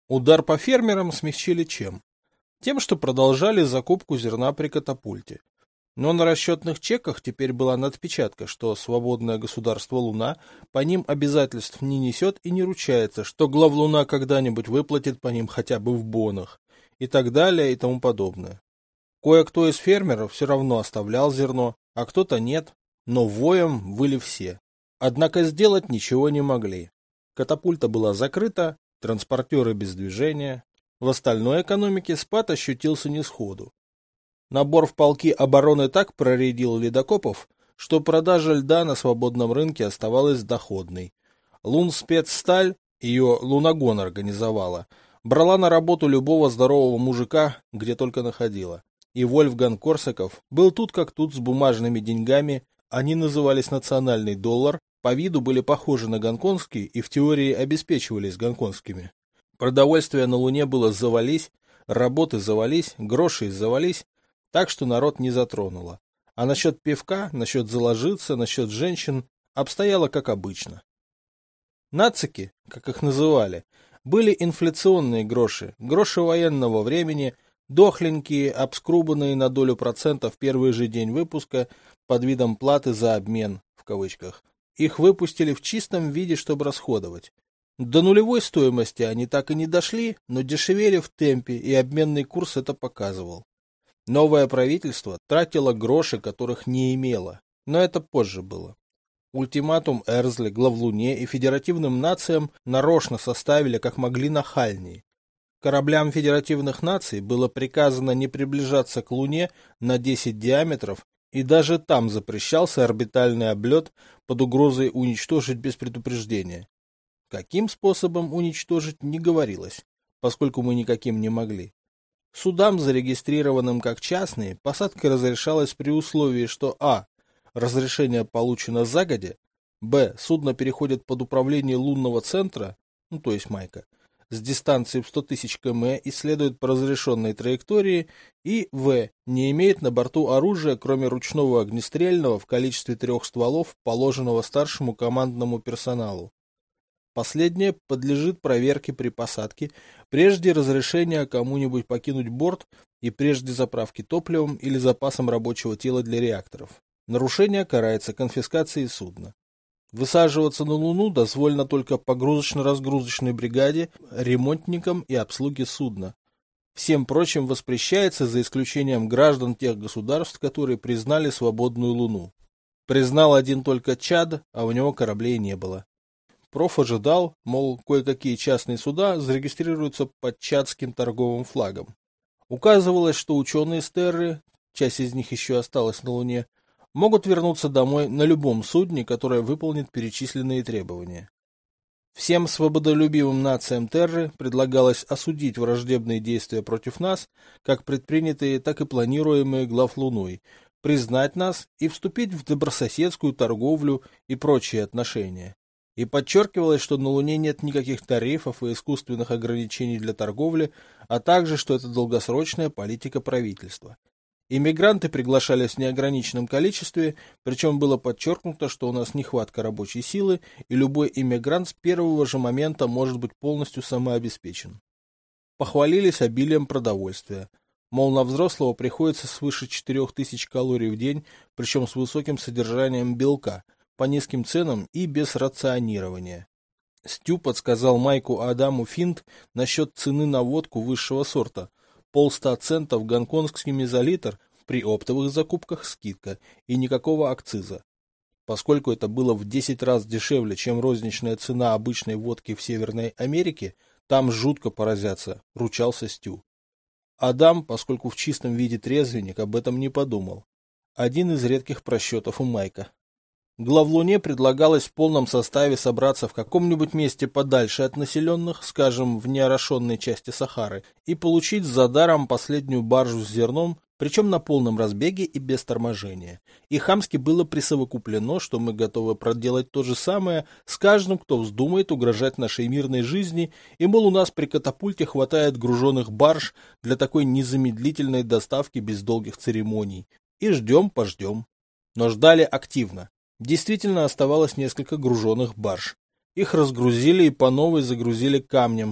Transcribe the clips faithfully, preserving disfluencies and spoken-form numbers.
Удар по фермерам смягчили чем? Тем, что продолжали закупку зерна при катапульте. Но на расчетных чеках теперь была надпечатка, что свободное государство Луна по ним обязательств не несет и не ручается, что главлуна когда-нибудь выплатит по ним хотя бы в бонах, и так далее и тому подобное. Кое-кто из фермеров все равно оставлял зерно, а кто-то нет, но воем выли все. Однако сделать ничего не могли. Катапульта была закрыта, транспортеры без движения. В остальной экономике спад ощутился не сходу. Набор в полки обороны так проредил ледокопов, что продажа льда на свободном рынке оставалась доходной. Лунспецсталь, ее Лунагон организовала, брала на работу любого здорового мужика, где только находила. И Вольфган Корсаков был тут как тут с бумажными деньгами, они назывались национальный доллар, по виду были похожи на гонконгские и в теории обеспечивались гонконгскими. Продовольствие на Луне было завались, работы завались, гроши завались, так что народ не затронуло. А насчет пивка, насчет заложиться, насчет женщин обстояло как обычно. Нацики, как их называли, были инфляционные гроши, гроши военного времени, дохленькие, обскрубанные на долю процента в первый же день выпуска под видом платы за обмен, в кавычках. Их выпустили в чистом виде, чтобы расходовать. До нулевой стоимости они так и не дошли, но дешевели в темпе, и обменный курс это показывал. Новое правительство тратило гроши, которых не имело, но это позже было. Ультиматум Эрзли, главлуне и федеративным нациям нарочно составили как могли нахальнее. Кораблям федеративных наций было приказано не приближаться к Луне на десять диаметров, и даже там запрещался орбитальный облет под угрозой уничтожить без предупреждения. Каким способом уничтожить не говорилось, поскольку мы никаким не могли. Судам, зарегистрированным как частные, посадка разрешалась при условии, что а. разрешение получено загодя, б. судно переходит под управление лунного центра, ну то есть Майка, с дистанции в сто тысяч километров и следует по разрешенной траектории, и в. не имеет на борту оружия, кроме ручного огнестрельного в количестве трех стволов, положенного старшему командному персоналу. Последнее подлежит проверке при посадке, прежде разрешения кому-нибудь покинуть борт и прежде заправки топливом или запасом рабочего тела для реакторов. Нарушение карается конфискацией судна. Высаживаться на Луну дозволено только погрузочно-разгрузочной бригаде, ремонтникам и обслуге судна. Всем прочим воспрещается, за исключением граждан тех государств, которые признали свободную Луну. Признал один только Чад, а у него кораблей не было. Проф ожидал, мол, кое-какие частные суда зарегистрируются под чадским торговым флагом. Указывалось, что ученые с Терры, часть из них еще осталась на Луне, могут вернуться домой на любом судне, которое выполнит перечисленные требования. Всем свободолюбивым нациям Терры предлагалось осудить враждебные действия против нас, как предпринятые, так и планируемые главлуной, признать нас и вступить в добрососедскую торговлю и прочие отношения. И подчеркивалось, что на Луне нет никаких тарифов и искусственных ограничений для торговли, а также, что это долгосрочная политика правительства. Иммигранты приглашались в неограниченном количестве, причем было подчеркнуто, что у нас нехватка рабочей силы, и любой иммигрант с первого же момента может быть полностью самообеспечен. Похвалились обилием продовольствия. Мол, на взрослого приходится свыше четырех тысяч калорий в день, причем с высоким содержанием белка, по низким ценам и без рационирования. Стю подсказал Майку Адаму финт насчет цены на водку высшего сорта. Полста центов гонконгский мезолитр, при оптовых закупках скидка и никакого акциза. Поскольку это было в десять раз дешевле, чем розничная цена обычной водки в Северной Америке, там жутко поразятся, ручался Стю. Адам, поскольку в чистом виде трезвенник, об этом не подумал. Один из редких просчетов у Майка. Главлуне предлагалось в полном составе собраться в каком-нибудь месте подальше от населенных, скажем, в неорошенной части Сахары, и получить за даром последнюю баржу с зерном, причем на полном разбеге и без торможения. И хамски было присовокуплено, что мы готовы проделать то же самое с каждым, кто вздумает угрожать нашей мирной жизни, и, мол, у нас при катапульте хватает груженных барж для такой незамедлительной доставки без долгих церемоний. И ждем-пождем. Но ждали активно. Действительно оставалось несколько груженных барж. Их разгрузили и по новой загрузили камнем.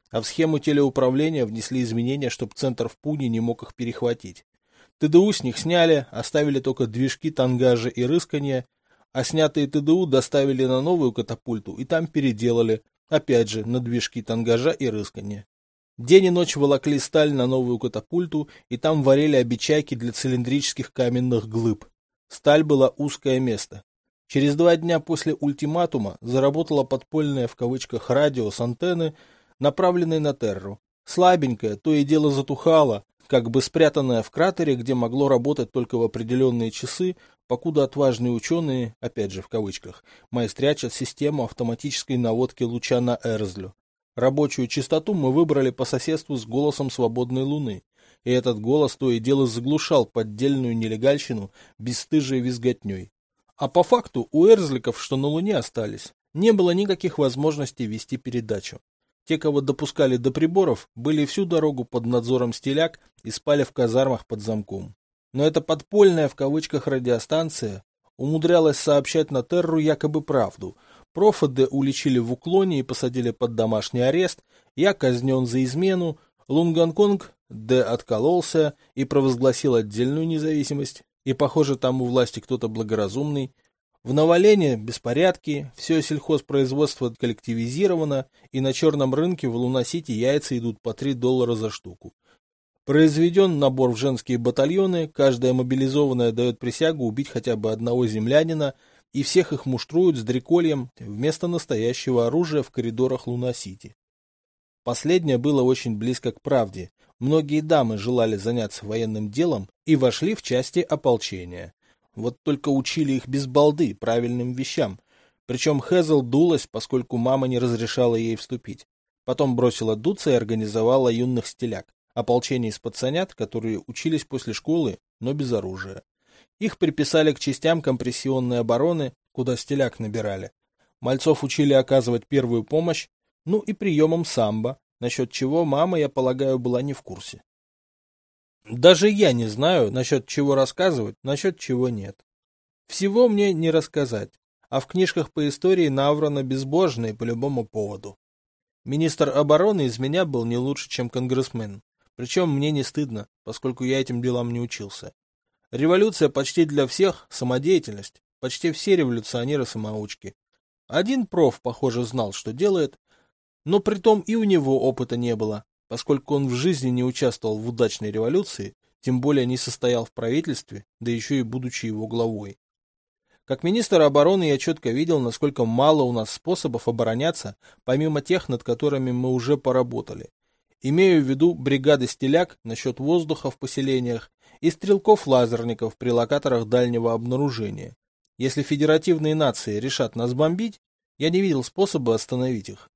А в схему телеуправления внесли изменения, чтобы центр в Пуне не мог их перехватить. ТДУ с них сняли, оставили только движки, тангажи и рысканье, а снятые ТДУ доставили на новую катапульту и там переделали, опять же, на движки, тангажа и рысканье. День и ночь волокли сталь на новую катапульту и там варили обечайки для цилиндрических каменных глыб. Сталь была узкое место. Через два дня после ультиматума заработала подпольная в кавычках радио с антенны, направленной на Терру. Слабенькая, то и дело затухала, как бы спрятанная в кратере, где могло работать только в определенные часы, покуда отважные ученые, опять же в кавычках, майстрячат систему автоматической наводки луча на Эрзлю. Рабочую частоту мы выбрали по соседству с голосом свободной Луны, и этот голос то и дело заглушал поддельную нелегальщину бесстыжей визготней. А по факту у эрзликов, что на Луне остались, не было никаких возможностей вести передачу. Те, кого допускали до приборов, были всю дорогу под надзором стиляк и спали в казармах под замком. Но эта подпольная в кавычках радиостанция умудрялась сообщать на Терру якобы правду. Профа Д уличили в уклоне и посадили под домашний арест, я казнен за измену, Лунгонконг Д откололся и провозгласил отдельную независимость, и, похоже, там у власти кто-то благоразумный. В Новолене беспорядки, все сельхозпроизводство коллективизировано, и на черном рынке в Луна-Сити яйца идут по три доллара за штуку. Произведен набор в женские батальоны, каждая мобилизованная дает присягу убить хотя бы одного землянина, и всех их муштруют с дрекольем вместо настоящего оружия в коридорах Луна-Сити. Последнее было очень близко к правде. Многие дамы желали заняться военным делом и вошли в части ополчения. Вот только учили их без балды правильным вещам. Причем Хезл дулась, поскольку мама не разрешала ей вступить. Потом бросила дуться и организовала юных стиляк. Ополчение из пацанят, которые учились после школы, но без оружия. Их приписали к частям компрессионной обороны, куда стиляк набирали. Мальцов учили оказывать первую помощь, ну и приемом самбо, насчет чего мама, я полагаю, была не в курсе. Даже я не знаю, насчет чего рассказывать, насчет чего нет. Всего мне не рассказать, а в книжках по истории наврано безбожное по любому поводу. Министр обороны из меня был не лучше, чем конгрессмен. Причем мне не стыдно, поскольку я этим делам не учился. Революция почти для всех – самодеятельность. Почти все революционеры – самоучки. Один проф, похоже, знал, что делает, но притом и у него опыта не было, поскольку он в жизни не участвовал в удачной революции, тем более не состоял в правительстве, да еще и будучи его главой. Как министр обороны я четко видел, насколько мало у нас способов обороняться, помимо тех, над которыми мы уже поработали. Имею в виду бригады стиляк насчет воздуха в поселениях и стрелков-лазерников при локаторах дальнего обнаружения. Если федеративные нации решат нас бомбить, я не видел способа остановить их.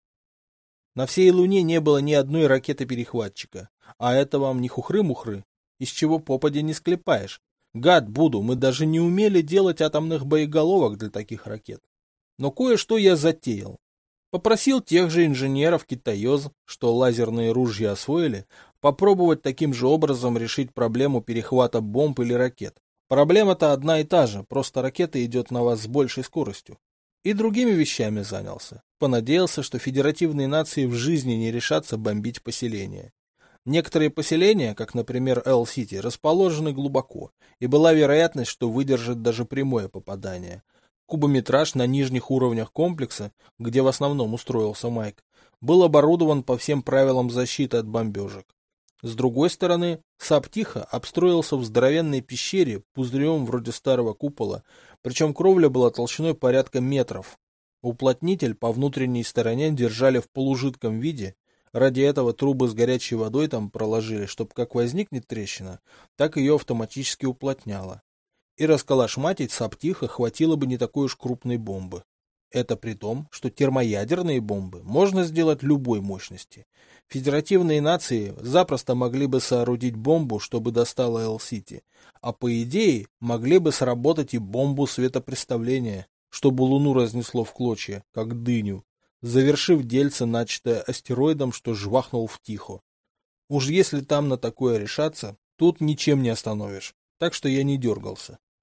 На всей Луне не было ни одной ракеты-перехватчика, а это вам не хухры-мухры, из чего попадя не склепаешь. Гад буду, мы даже не умели делать атомных боеголовок для таких ракет. Но кое-что я затеял. Попросил тех же инженеров-китаёз, что лазерные ружья освоили, попробовать таким же образом решить проблему перехвата бомб или ракет. Проблема-то одна и та же, просто ракета идет на вас с большей скоростью. И другими вещами занялся. Понадеялся, что федеративные нации в жизни не решатся бомбить поселения. Некоторые поселения, как, например, Эл-Сити, расположены глубоко, и была вероятность, что выдержат даже прямое попадание. Кубометраж на нижних уровнях комплекса, где в основном устроился Майк, был оборудован по всем правилам защиты от бомбежек. С другой стороны, Саптиха обстроился в здоровенной пещере пузырем вроде старого купола, причем кровля была толщиной порядка метров. Уплотнитель по внутренней стороне держали в полужидком виде, ради этого трубы с горячей водой там проложили, чтобы как возникнет трещина, так ее автоматически уплотняло. И расколошматить Саптиха хватило бы не такой уж крупной бомбы. Это при том, что термоядерные бомбы можно сделать любой мощности. Федеративные нации запросто могли бы соорудить бомбу, чтобы достала Эл-Сити, а по идее могли бы сработать и бомбу светопреставления, чтобы Луну разнесло в клочья, как дыню, завершив дельце, начатое астероидом, что жвахнул в Тихо. Уж если там на такое решаться, тут ничем не остановишь, так что я не дергался.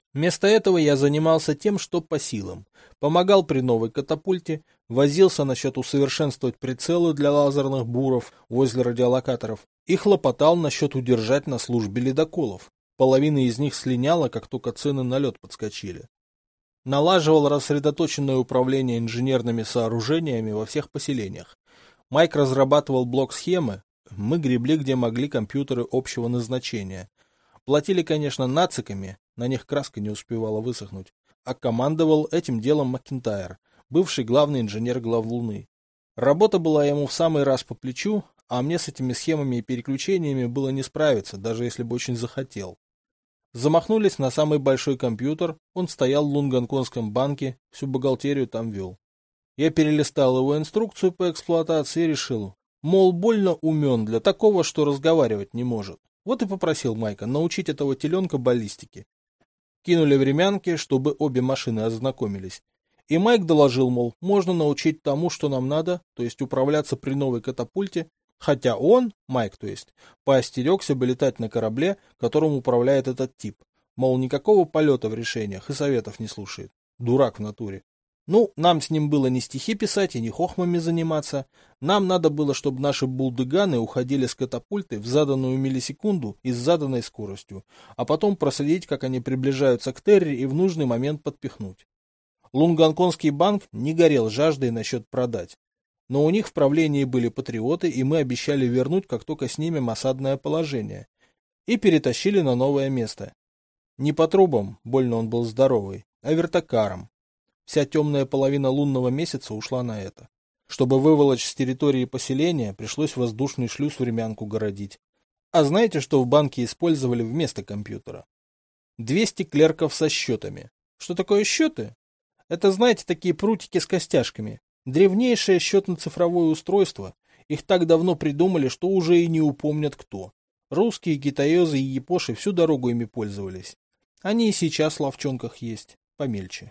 Вместо этого я занимался тем, что по силам. Помогал при новой катапульте, возился насчет усовершенствовать прицелы для лазерных буров возле радиолокаторов и хлопотал насчет удержать на службе ледоколов. Половина из них слиняла, как только цены на лед подскочили. Налаживал рассредоточенное управление инженерными сооружениями во всех поселениях. Майк разрабатывал блок-схемы, мы гребли где могли компьютеры общего назначения. Платили, конечно, нациками, на них краска не успевала высохнуть, а командовал этим делом Макентайр, бывший главный инженер главлуны. Работа была ему в самый раз по плечу, а мне с этими схемами и переключениями было не справиться, даже если бы очень захотел. Замахнулись на самый большой компьютер, он стоял в Лунгонконгском банке, всю бухгалтерию там вел. Я перелистал его инструкцию по эксплуатации и решил, мол, больно умен для такого, что разговаривать не может. Вот и попросил Майка научить этого теленка баллистике. Кинули времянки, чтобы обе машины ознакомились. И Майк доложил, мол, можно научить тому, что нам надо, то есть управляться при новой катапульте, хотя он, Майк то есть, поостерегся бы летать на корабле, которым управляет этот тип. Мол, никакого полета в решениях и советов не слушает. Дурак в натуре. Ну, нам с ним было не стихи писать и не хохмами заниматься. Нам надо было, чтобы наши булдыганы уходили с катапульты в заданную миллисекунду и с заданной скоростью, а потом проследить, как они приближаются к Терри и в нужный момент подпихнуть. Лунгонконгский банк не горел жаждой насчет продать. Но у них в правлении были патриоты, и мы обещали вернуть, как только снимем осадное положение. И перетащили на новое место. Не по трубам, больно он был здоровый, а вертокаром. Вся темная половина лунного месяца ушла на это. Чтобы выволочь с территории поселения, пришлось воздушный шлюз времянку городить. А знаете, что в банке использовали вместо компьютера? двести клерков со счетами. Что такое счеты? Это, знаете, такие прутики с костяшками. Древнейшее счетно-цифровое устройство. Их так давно придумали, что уже и не упомнят кто. Русские, китаёзы и япоши всю дорогу ими пользовались. Они и сейчас в ловчонках есть, помельче.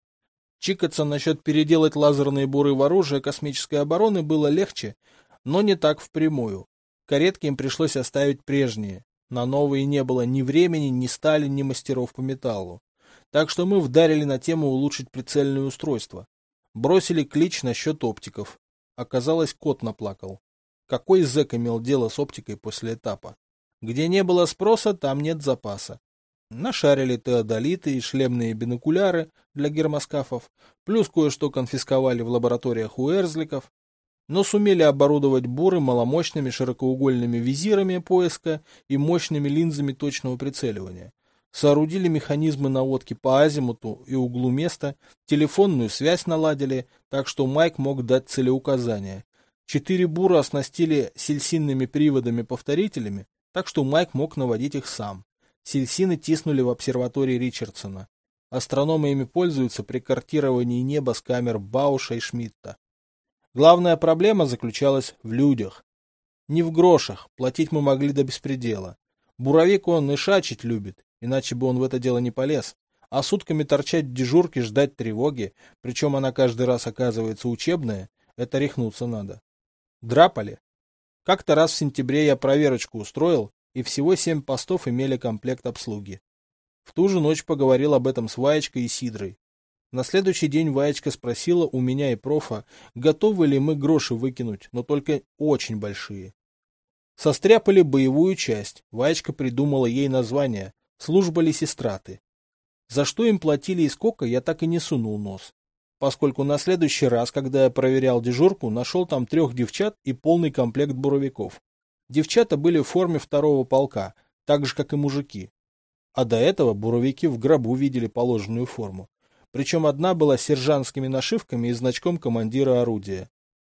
Чикаться насчет переделать лазерные буры в оружие космической обороны было легче, но не так впрямую. Каретки им пришлось оставить прежние. На новые не было ни времени, ни стали, ни мастеров по металлу. Так что мы вдарили на тему улучшить прицельное устройство. Бросили клич насчет оптиков. Оказалось, кот наплакал. Какой зэк имел дело с оптикой после этапа? Где не было спроса, там нет запаса. Нашарили теодолиты и шлемные бинокуляры для гермоскафов, плюс кое-что конфисковали в лабораториях у эрзликов, но сумели оборудовать буры маломощными широкоугольными визирами поиска и мощными линзами точного прицеливания. Соорудили механизмы наводки по азимуту и углу места, телефонную связь наладили, так что Майк мог дать целеуказания. Четыре бура оснастили сильсинными приводами-повторителями, так что Майк мог наводить их сам. Сильсины тиснули в обсерватории Ричардсона. Астрономы ими пользуются при картировании неба с камер Бауша и Шмидта. Главная проблема заключалась в людях. Не в грошах, платить мы могли до беспредела. Буровик он и шачить любит, иначе бы он в это дело не полез. А сутками торчать в дежурке, ждать тревоги, причем она каждый раз оказывается учебная, это рехнуться надо. Драпали. Как-то раз в сентябре я проверочку устроил, и всего семь постов имели комплект обслуги. В ту же ночь поговорил об этом с Ваечкой и Сидрой. На следующий день Ваечка спросила у меня и профа, готовы ли мы гроши выкинуть, но только очень большие. Состряпали боевую часть, Ваечка придумала ей название «Служба лесистраты». За что им платили и сколько, я так и не сунул нос. Поскольку на следующий раз, когда я проверял дежурку, нашел там трех девчат и полный комплект буровиков. Девчата были в форме второго полка, так же, как и мужики. А до этого буровики в гробу видели положенную форму. Причем одна была с сержантскими нашивками и значком командира орудия.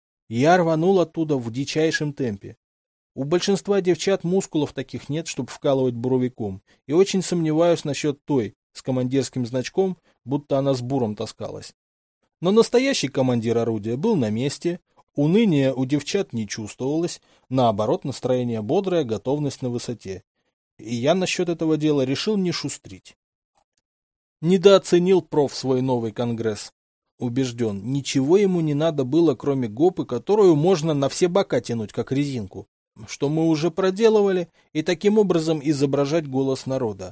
Я рванул оттуда в дичайшем темпе. У большинства девчат мускулов таких нет, чтобы вкалывать буровиком, и очень сомневаюсь насчет той, с командирским значком, будто она с буром таскалась. Но настоящий командир орудия был на месте, уныния у девчат не чувствовалось, наоборот, настроение бодрое, готовность на высоте. И я насчет этого дела решил не шустрить. Недооценил проф свой новый конгресс. Убежден, ничего ему не надо было, кроме гопы, которую можно на все бока тянуть, как резинку, что мы уже проделывали, и таким образом изображать голос народа.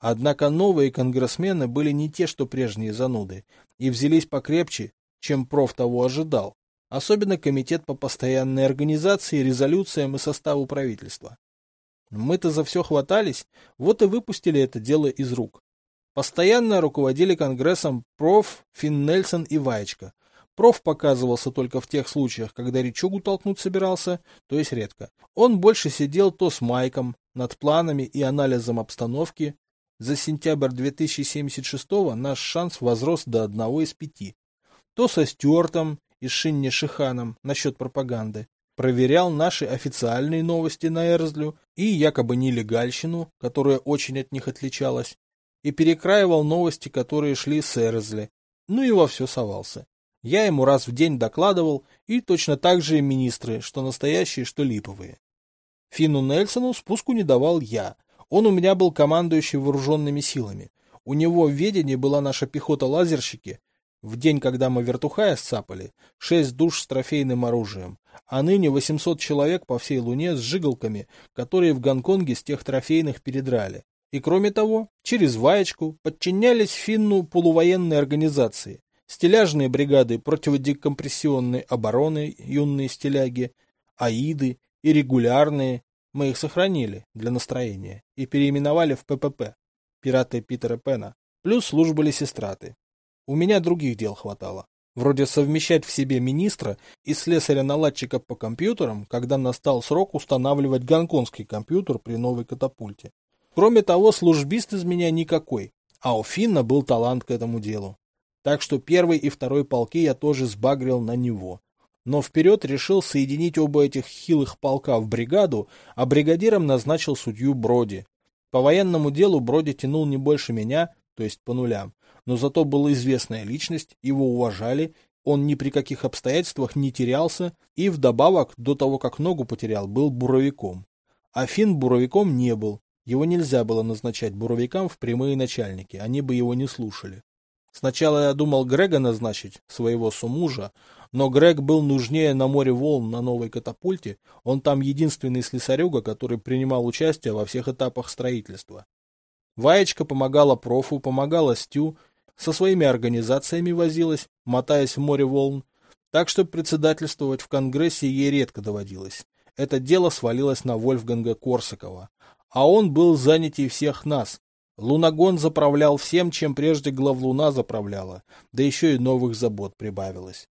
Однако новые конгрессмены были не те, что прежние зануды, и взялись покрепче, чем проф того ожидал, особенно комитет по постоянной организации, резолюциям и составу правительства. Мы-то за все хватались, вот и выпустили это дело из рук. Постоянно руководили конгрессом проф. Финн Нельсон и Ваечка. Проф показывался только в тех случаях, когда речугу толкнуть собирался, то есть редко. Он больше сидел то с Майком, над планами и анализом обстановки. За сентябрь две тысячи семьдесят шестого наш шанс возрос до одного из пяти. То со Стюартом и Шинни Шиханом насчет пропаганды. Проверял наши официальные новости на Эрзлю и якобы нелегальщину, которая очень от них отличалась, и перекраивал новости, которые шли с Эрзли. Ну и во все совался. Я ему раз в день докладывал, и точно так же и министры, что настоящие, что липовые. Финну Нельсону спуску не давал я. Он у меня был командующий вооруженными силами. У него в ведении была наша пехота-лазерщики. В день, когда мы вертухая сцапали, шесть душ с трофейным оружием, а ныне восемьсот человек по всей Луне с жигалками, которые в Гонконге с тех трофейных передрали. И кроме того, через Ваечку подчинялись Финну полувоенной организации. Стеляжные бригады противодекомпрессионной обороны, юные стеляги, аиды и регулярные, мы их сохранили для настроения и переименовали в ППП, пираты Питера Пэна, плюс служба лесистраты. У меня других дел хватало, вроде совмещать в себе министра и слесаря-наладчика по компьютерам, когда настал срок устанавливать гонконгский компьютер при новой катапульте. Кроме того, службист из меня никакой, а у Финна был талант к этому делу. Так что первый и второй полки я тоже сбагрил на него. Но вперед решил соединить оба этих хилых полка в бригаду, а бригадиром назначил судью Броди. По военному делу Броди тянул не больше меня, то есть по нулям, но зато был известная личность, его уважали, он ни при каких обстоятельствах не терялся и вдобавок, до того как ногу потерял, был буровиком. А Финн буровиком не был, его нельзя было назначать буровикам в прямые начальники, они бы его не слушали. Сначала я думал Грега назначить, своего сумужа, но Грег был нужнее на море волн на новой катапульте, он там единственный слесарюга, который принимал участие во всех этапах строительства. Ваечка помогала профу, помогала Стю, со своими организациями возилась, мотаясь в море волн, так что председательствовать в Конгрессе ей редко доводилось. Это дело свалилось на Вольфганга Корсакова, а он был занятей всех нас. Лунагон заправлял всем, чем прежде главлуна заправляла, да еще и новых забот прибавилось.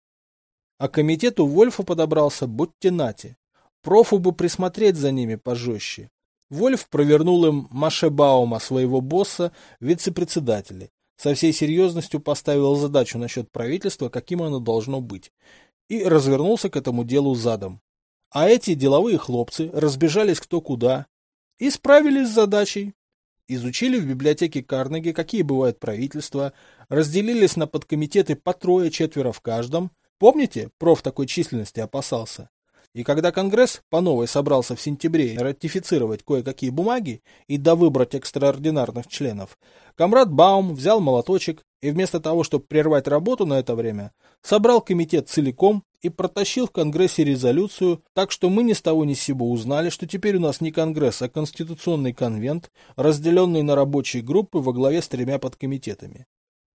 А комитету Вольфа подобрался будьте нати. Профу бы присмотреть за ними пожестче. Вольф провернул им Машебаума, своего босса, вице-председателя. Со всей серьезностью поставил задачу насчет правительства, каким оно должно быть, и развернулся к этому делу задом. А эти деловые хлопцы разбежались кто куда и справились с задачей. Изучили в библиотеке Карнеги, какие бывают правительства, разделились на подкомитеты по трое-четверо в каждом. Помните, проф такой численности опасался? И когда Конгресс по новой собрался в сентябре ратифицировать кое-какие бумаги и довыбрать экстраординарных членов, комрад Баум взял молоточек и вместо того, чтобы прервать работу на это время, собрал комитет целиком и протащил в Конгрессе резолюцию, так что мы ни с того ни с сего узнали, что теперь у нас не Конгресс, а Конституционный конвент, разделенный на рабочие группы во главе с тремя подкомитетами.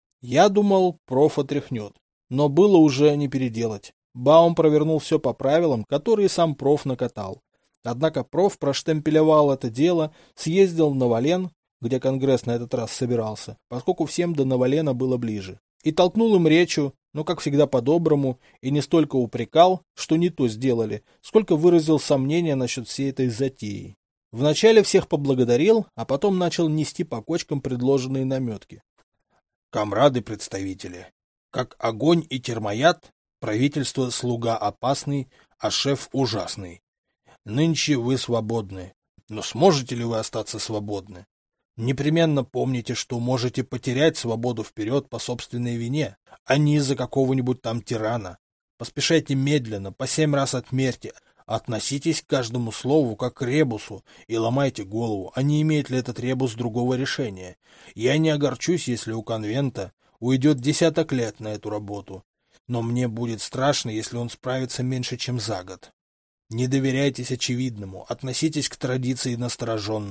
Я думал, проф отряхнет, но было уже не переделать. Баум провернул все по правилам, которые сам проф накатал. Однако проф проштемпелевал это дело, съездил в Новолен, где Конгресс на этот раз собирался, поскольку всем до Новолена было ближе, и толкнул им речью, но, как всегда, по-доброму, и не столько упрекал, что не то сделали, сколько выразил сомнения насчет всей этой затеи. Вначале всех поблагодарил, а потом начал нести по кочкам предложенные наметки. «Камрады-представители, как огонь и термояд, правительство слуга опасный, а шеф ужасный. Нынче вы свободны, но сможете ли вы остаться свободны? Непременно помните, что можете потерять свободу вперед по собственной вине, а не из-за какого-нибудь там тирана. Поспешайте медленно, по семь раз отмерьте, относитесь к каждому слову как к ребусу и ломайте голову, а не имеет ли этот ребус другого решения. Я не огорчусь, если у конвента уйдет десяток лет на эту работу, но мне будет страшно, если он справится меньше, чем за год. Не доверяйтесь очевидному, относитесь к традиции настороженно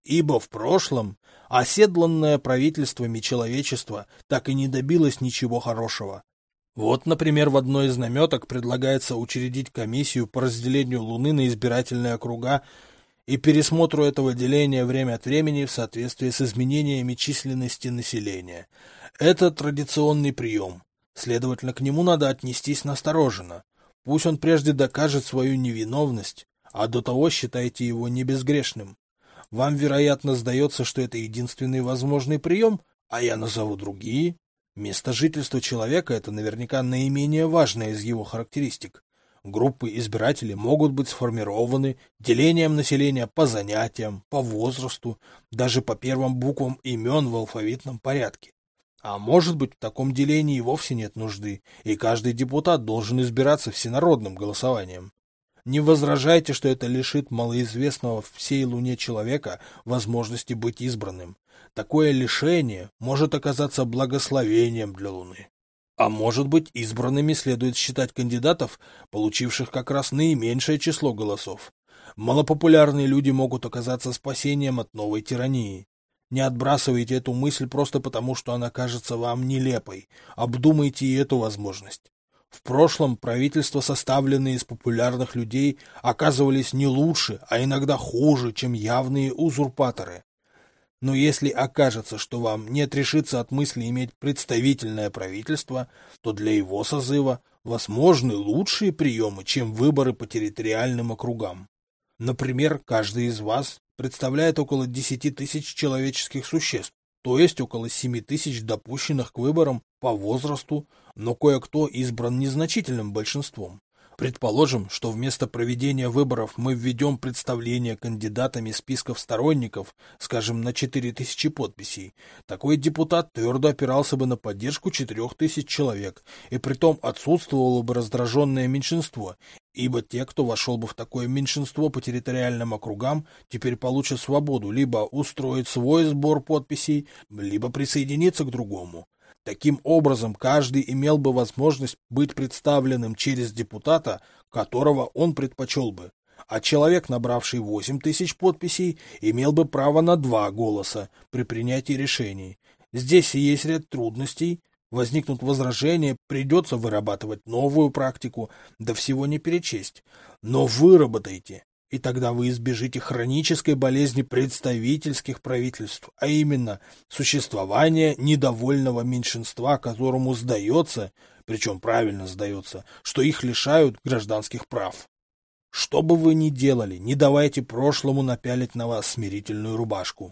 ибо в прошлом оседланное правительствами человечества так и не добилось ничего хорошего. Вот, например, в одной из наметок предлагается учредить комиссию по разделению Луны на избирательные округа и пересмотру этого деления время от времени в соответствии с изменениями численности населения. Это традиционный прием. Следовательно, к нему надо отнестись настороженно. Пусть он прежде докажет свою невиновность, а до того считайте его небезгрешным. Вам, вероятно, сдается, что это единственный возможный прием, а я назову другие. Место жительства человека – это наверняка наименее важное из его характеристик. Группы избирателей могут быть сформированы делением населения по занятиям, по возрасту, даже по первым буквам имен в алфавитном порядке. А может быть, в таком делении и вовсе нет нужды, и каждый депутат должен избираться всенародным голосованием. Не возражайте, что это лишит малоизвестного всей Луне человека возможности быть избранным. Такое лишение может оказаться благословением для Луны. А может быть, избранными следует считать кандидатов, получивших как раз наименьшее число голосов. Малопопулярные люди могут оказаться спасением от новой тирании. Не отбрасывайте эту мысль просто потому, что она кажется вам нелепой. Обдумайте и эту возможность. В прошлом правительства, составленные из популярных людей, оказывались не лучше, а иногда хуже, чем явные узурпаторы. Но если окажется, что вам нет решиться от мысли иметь представительное правительство, то для его созыва возможны лучшие приемы, чем выборы по территориальным округам. Например, каждый из вас представляет около десяти тысяч человеческих существ, то есть около семи тысяч допущенных к выборам по возрасту, но кое-кто избран незначительным большинством. Предположим, что вместо проведения выборов мы введем представление кандидатами списков сторонников, скажем, на четыре тысячи подписей. Такой депутат твердо опирался бы на поддержку четырех тысяч человек, и притом отсутствовало бы раздраженное меньшинство, ибо те, кто вошел бы в такое меньшинство по территориальным округам, теперь получат свободу либо устроить свой сбор подписей, либо присоединиться к другому. Таким образом, каждый имел бы возможность быть представленным через депутата, которого он предпочел бы, а человек, набравший восемь тысяч подписей, имел бы право на два голоса при принятии решений. Здесь и есть ряд трудностей, возникнут возражения, придется вырабатывать новую практику, да всего не перечесть. Но выработайте, и тогда вы избежите хронической болезни представительских правительств, а именно существования недовольного меньшинства, которому сдается, причем правильно сдается, что их лишают гражданских прав. Что бы вы ни делали, не давайте прошлому напялить на вас смирительную рубашку.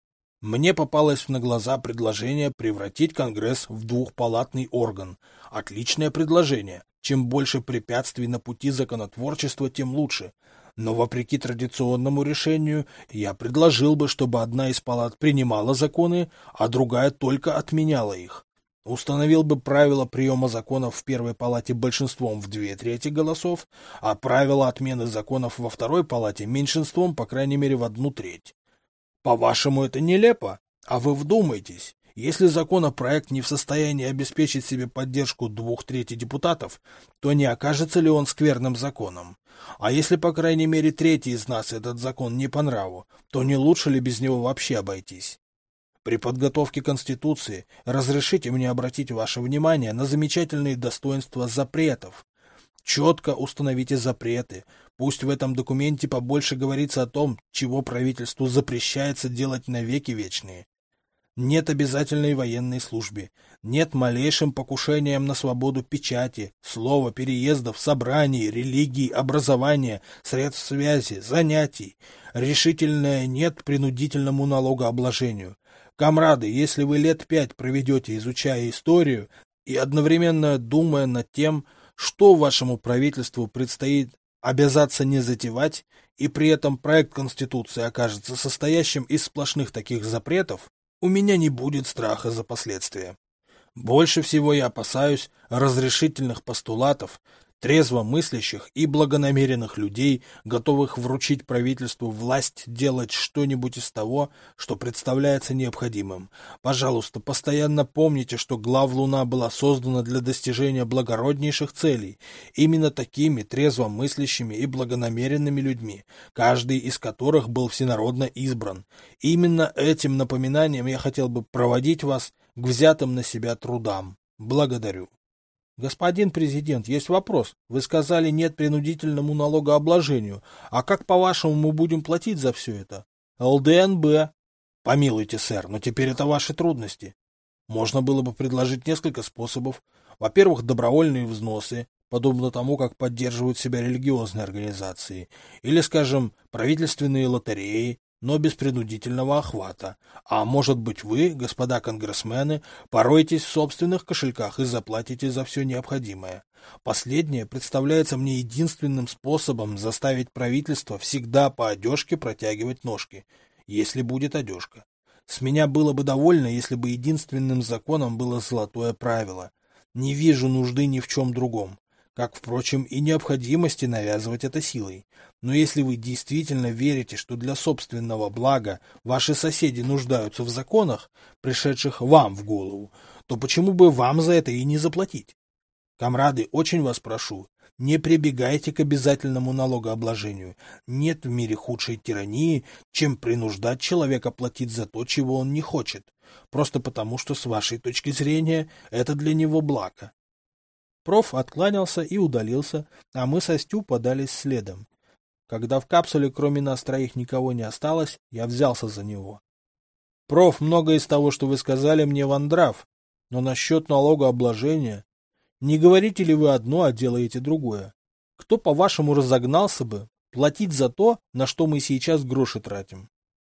Мне попалось на глаза предложение превратить Конгресс в двухпалатный орган. Отличное предложение. Чем больше препятствий на пути законотворчества, тем лучше. Но вопреки традиционному решению, я предложил бы, чтобы одна из палат принимала законы, а другая только отменяла их. Установил бы правила приема законов в первой палате большинством в две трети голосов, а правила отмены законов во второй палате меньшинством, по крайней мере, в одну треть. По-вашему, это нелепо? А вы вдумайтесь. Если законопроект не в состоянии обеспечить себе поддержку двух трети депутатов, то не окажется ли он скверным законом? А если, по крайней мере, третий из нас этот закон не по нраву, то не лучше ли без него вообще обойтись? При подготовке Конституции разрешите мне обратить ваше внимание на замечательные достоинства запретов. Четко установите запреты. Пусть в этом документе побольше говорится о том, чего правительству запрещается делать навеки вечные. Нет обязательной военной службе, нет малейшим покушением на свободу печати, слова, переездов, собраний, религии, образования, средств связи, занятий. Решительное нет принудительному налогообложению. Камрады, если вы лет пять проведете, изучая историю, и одновременно думая над тем, что вашему правительству предстоит обязаться не затевать, и при этом проект Конституции окажется состоящим из сплошных таких запретов, у меня не будет страха за последствия. Больше всего я опасаюсь разрешительных постулатов, Трезво мыслящих и благонамеренных людей, готовых вручить правительству власть делать что-нибудь из того, что представляется необходимым. Пожалуйста, постоянно помните, что главлуна была создана для достижения благороднейших целей, именно такими трезво мыслящими и благонамеренными людьми, каждый из которых был всенародно избран. Именно этим напоминанием я хотел бы проводить вас к взятым на себя трудам. Благодарю. Господин президент, есть вопрос. Вы сказали нет принудительному налогообложению. А как, по-вашему, мы будем платить за все это? ЛДНБ. Помилуйте, сэр, но теперь это ваши трудности. Можно было бы предложить несколько способов. Во-первых, добровольные взносы, подобно тому, как поддерживают себя религиозные организации. Или, скажем, правительственные лотереи, но без принудительного охвата. А может быть вы, господа конгрессмены, пороетесь в собственных кошельках и заплатите за все необходимое. Последнее представляется мне единственным способом заставить правительство всегда по одежке протягивать ножки, если будет одежка. С меня было бы довольно, если бы единственным законом было золотое правило. Не вижу нужды ни в чем другом. Как, впрочем, и необходимости навязывать это силой. Но если вы действительно верите, что для собственного блага ваши соседи нуждаются в законах, пришедших вам в голову, то почему бы вам за это и не заплатить? Комрады, очень вас прошу, не прибегайте к обязательному налогообложению. Нет в мире худшей тирании, чем принуждать человека платить за то, чего он не хочет, просто потому, что с вашей точки зрения это для него благо. Проф откланялся и удалился, а мы со Стю подались следом. Когда в капсуле кроме нас троих никого не осталось, я взялся за него. Проф, многое из того, что вы сказали, мне вандрав, но насчет налогообложения... Не говорите ли вы одно, а делаете другое? Кто, по-вашему, разогнался бы платить за то, на что мы сейчас гроши тратим?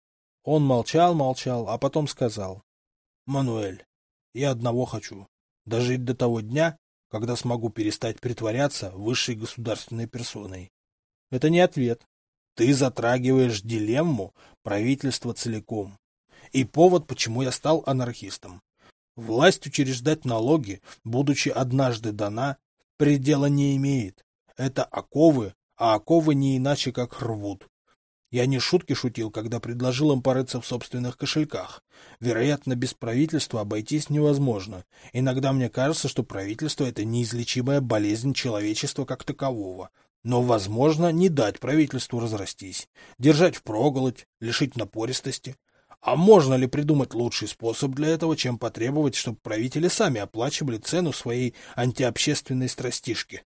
Он молчал, молчал, а потом сказал. Мануэль, я одного хочу. Дожить до того дня, когда смогу перестать притворяться высшей государственной персоной. Это не ответ. Ты затрагиваешь дилемму правительства целиком. И повод, почему я стал анархистом. Власть учреждать налоги, будучи однажды дана, предела не имеет. Это оковы, а оковы не иначе как рвут. Я не шутки шутил, когда предложил им порыться в собственных кошельках. Вероятно, без правительства обойтись невозможно. Иногда мне кажется, что правительство — это неизлечимая болезнь человечества как такового. Но возможно не дать правительству разрастись, держать впроголодь, лишить напористости. А можно ли придумать лучший способ для этого, чем потребовать, чтобы правители сами оплачивали цену своей антиобщественной страстишки?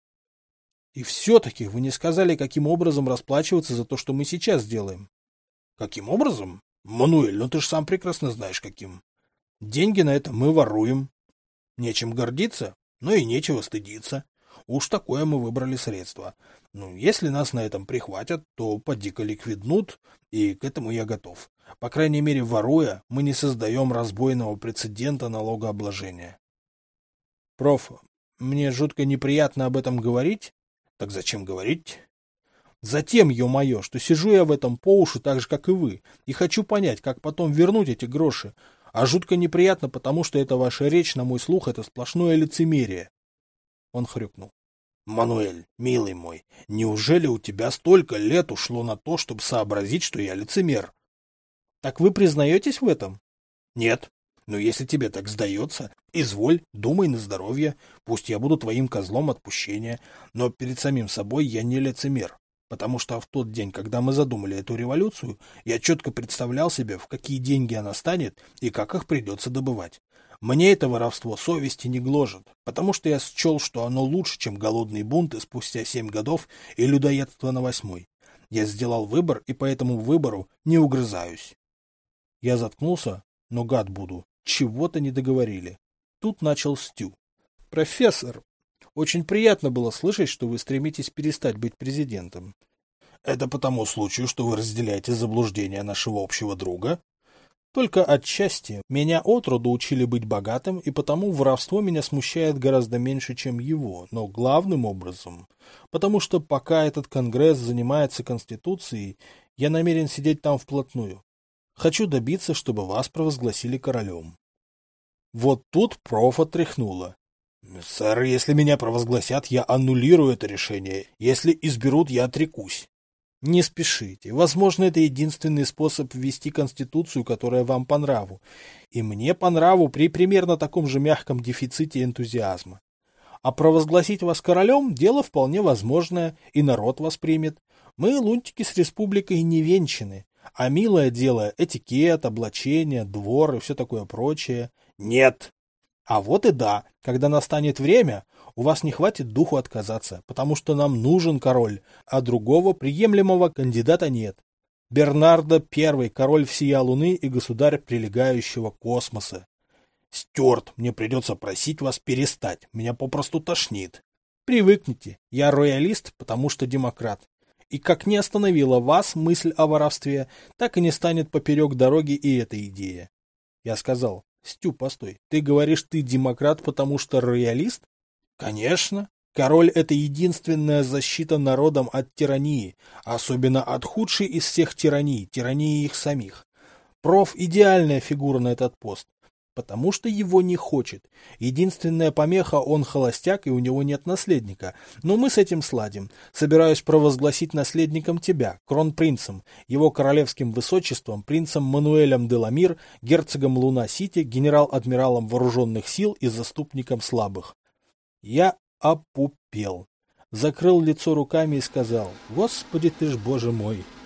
И все-таки вы не сказали, каким образом расплачиваться за то, что мы сейчас делаем. Каким образом? Мануэль, ну ты же сам прекрасно знаешь, каким. Деньги на это мы воруем. Нечем гордиться, но и нечего стыдиться. Уж такое мы выбрали средство. Ну, если нас на этом прихватят, то поди-ка ликвиднут, и к этому я готов. По крайней мере, воруя, мы не создаем разбойного прецедента налогообложения. Проф, мне жутко неприятно об этом говорить. Так зачем говорить? Затем, ё-моё, что сижу я в этом по уши так же, как и вы, и хочу понять, как потом вернуть эти гроши. А жутко неприятно, потому что эта ваша речь, на мой слух, это сплошное лицемерие. Он хрюкнул. Мануэль, милый мой, неужели у тебя столько лет ушло на то, чтобы сообразить, что я лицемер? Так вы признаетесь в этом? Нет. Но если тебе так сдается, изволь, думай на здоровье, пусть я буду твоим козлом отпущения, но перед самим собой я не лицемер, потому что в тот день, когда мы задумали эту революцию, я четко представлял себе, в какие деньги она станет и как их придется добывать. Мне это воровство совести не гложет, потому что я счел, что оно лучше, чем голодные бунты спустя семь годов и людоедство на восьмой. Я сделал выбор, и по этому выбору не угрызаюсь. Я заткнулся, но гад буду. Чего-то не договорили. Тут начал Стю. Профессор, очень приятно было слышать, что вы стремитесь перестать быть президентом. Это по тому случаю, что вы разделяете заблуждения нашего общего друга? Только отчасти. Меня отроду учили быть богатым, и потому воровство меня смущает гораздо меньше, чем его, но главным образом, потому что пока этот конгресс занимается Конституцией, я намерен сидеть там вплотную. Хочу добиться, чтобы вас провозгласили королем. Вот тут профа тряхнуло. Сэр, если меня провозгласят, я аннулирую это решение. Если изберут, я отрекусь. Не спешите. Возможно, это единственный способ ввести конституцию, которая вам по нраву. И мне по нраву при примерно таком же мягком дефиците энтузиазма. А провозгласить вас королем – дело вполне возможное, и народ вас примет. Мы, лунтики, с республикой не венчаны. А милое дело – этикет, облачение, двор и все такое прочее. Нет. А вот и да, когда настанет время, у вас не хватит духу отказаться, потому что нам нужен король, а другого приемлемого кандидата нет. Бернардо Первый, король всея Луны и государь прилегающего космоса. Стюарт, мне придется просить вас перестать, меня попросту тошнит. Привыкните, я роялист, потому что демократ. И как не остановила вас мысль о воровстве, так и не станет поперек дороги и эта идея. Я сказал: Стю, постой, ты говоришь, ты демократ, потому что роялист? Конечно. Король — это единственная защита народам от тирании, особенно от худшей из всех тираний, тирании их самих. Проф — идеальная фигура на этот пост, потому что его не хочет. Единственная помеха — он холостяк, и у него нет наследника. Но мы с этим сладим. Собираюсь провозгласить наследником тебя, кронпринцем, его королевским высочеством, принцем Мануэлем де Ламир, герцогом Луна-Сити, генерал-адмиралом вооруженных сил и заступником слабых. Я опупел, закрыл лицо руками и сказал: «Господи ты ж, Боже мой!»